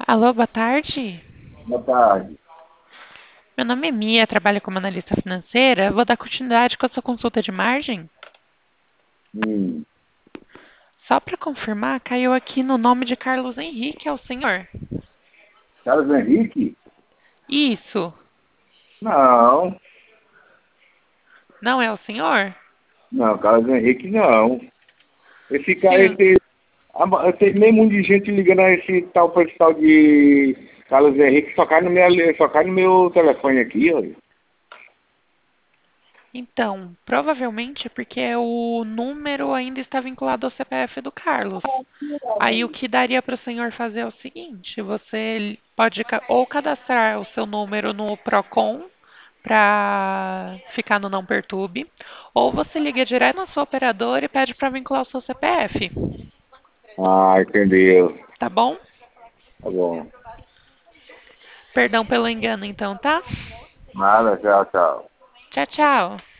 Alô, boa tarde. Boa tarde. Meu nome é Mia, trabalho como analista financeira. Vou dar continuidade com a sua consulta de margem. Hum. Só para confirmar, caiu aqui no nome de Carlos Henrique, é o senhor? Carlos Henrique? Isso, Não, não é o senhor? não, Carlos Henrique não. Esse cara, Sim. tem meio mundo de gente ligando a esse tal pra esse tal de Carlos Henrique, só cai no meu telefone aqui, olha. Então, provavelmente é porque o número ainda está vinculado ao CPF do Carlos. Aí o que daria para o senhor fazer é o seguinte: você pode ou cadastrar o seu número no Procon para ficar no Não Perturbe, ou você liga direto na sua operadora e pede para vincular o seu CPF, Ah, entendeu. tá bom? Tá bom. Perdão pelo engano, então, tá? Nada, tchau, tchau. Tchau, tchau.